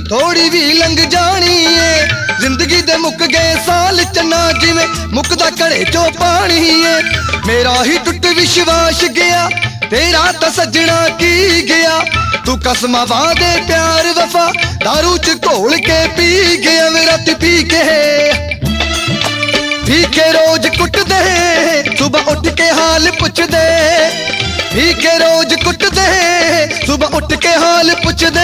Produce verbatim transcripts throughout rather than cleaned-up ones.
थोड़ी भी लंघ जानी है जिंदगी दे मुक गए साल चन्ना जिवें मुकदा घड़े चो पानी है। मेरा ही टुट विश्वास गया तेरा तो सजना की गया तू कसमा वादे प्यार वफा दारू च घोल के पी गया। मेरा तू पी के पी के रोज कुट दे सुबह उठ के हाल पुछ दे पी के रोज कुट दे सुबह उठ के हाल पुछ दे।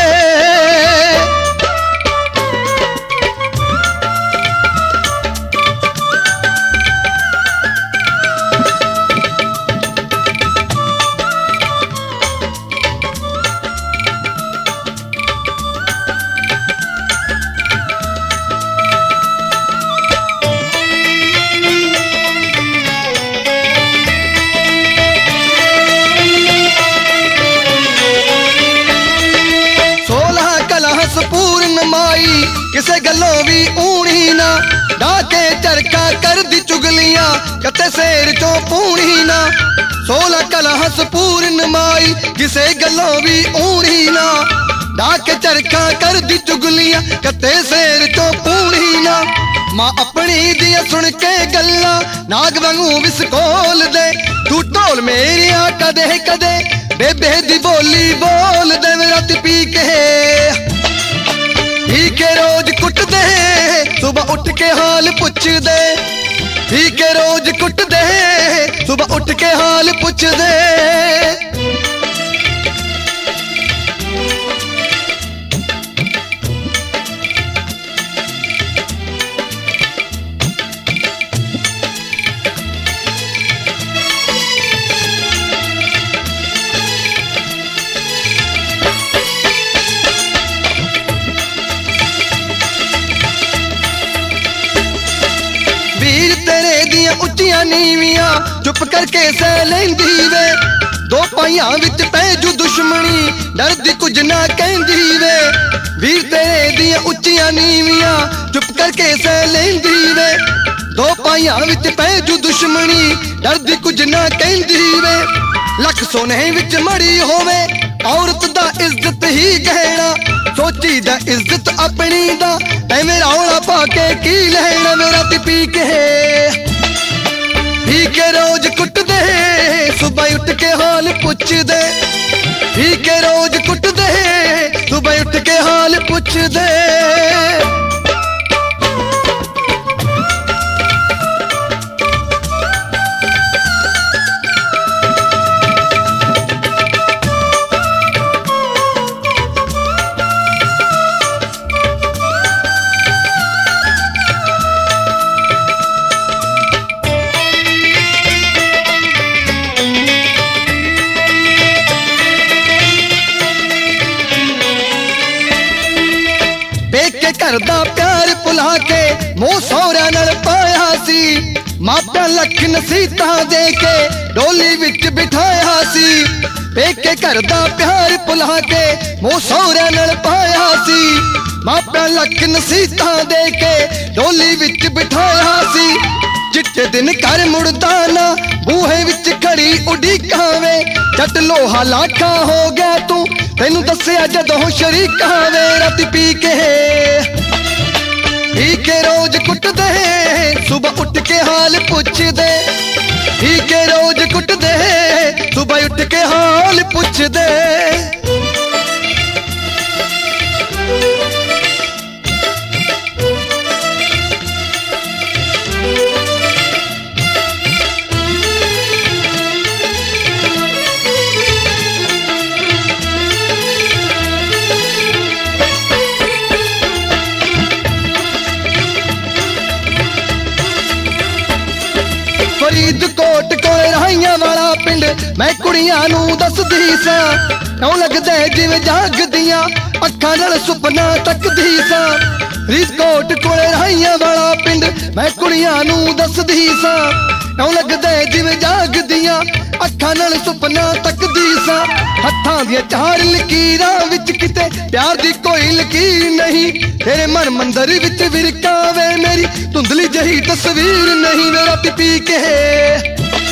किसे गलों भी ऊणी ना डाके चरखा कर दी चुगलियां कते शेर चो पूणी ना। सोलह कलहस पूर्ण माई किसे गलों भी ऊणी ना डाके चरखा कर दी चुगलियां कते शेर चो पूणी ना। मां अपनी दिया सुन के गल्ला नाग वांगू विस्कोल दे तू ढोल मेरिया कदे कदे बेबे दी बोली बोल दे। मेरा पी के पी के रोज कुट दे सुबह उठ के हाल पुछ दे पी के रोज कुट दे सुबह उठ के हाल पुछ दे। उच्चियां नीवियां चुप करके सह लैंदी वे दो पाइयां विच पैजू दुश्मनी डरदी कुछ ना कहंदी वे। वीर तेरे दियां उच्चियां नीवियां चुप करके सह लैंदी वे दो पाइयां विच पैजू दुश्मनी डरदी कुछ ना कहंदी वे। लख सोने विच मड़ी होवे औरत दा इज्जत ही गहना सोची दा इज्जत अपनी दा एवें रौला पाके की लहना। मेरा पी के पी के रोज कुट दे सुबह उठ के हाल पुछ दे पी के रोज कुट दे सुबह उठ के हाल पुछ दे। घर दा प्यार भुला के मोह सौरा नाल पाया सी मापा लख नसीता दे के डोली विच बिठाया सी। पेके घर दा प्यार भुला के मोह सौरा नाल पाया सी मापा लख नसीता दे के डोली विच बिठाया सी। चिट्टे दिन कर मुड़दा ना बूहे विच खड़ी उड़ीका वे जट लोहा लाखा हो गया तू तेनू दस्या जदों शरीका वे। रात पी के पी के रोज कुट दे सुबह उठ के हाल पुछ दे पी के रोज कुट दे सुबह उठ के हाल पुछ दे। फरीदकोट कोले राहियां वाला पिंड मैं कुड़ियां नू दसदी सा क्यों लगदा जिवें जागदियां अखां नाल सुपना तकदी सा। फरीदकोट कोले राहियां वाला पिंड मैं कुड़ियां नू दसदी सा क्यों लगदा जिवें जागदियां अखां नाल सुपना तकदी सा। हत्थां दी चार लकीरां विच किते प्यार दी कोई लकीर नहीं तेरे मन मंदिर विच विरकावे मेरी धुंधली जही तस्वीर नहीं। मेरा पी के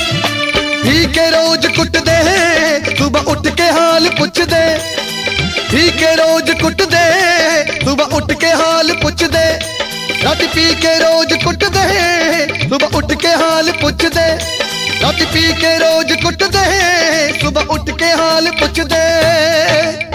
पी के रोज कुट दे सुबह उठ के हाल पुछ दे पी के रोज कुट दे, सुबह उठ के हाल पुछ दे। रात पी के रोज कुट दे, सुबह उठ के हाल पुछ दे। रात पी के रोज कुट दे, सुबह उठ के हाल पुछ दे।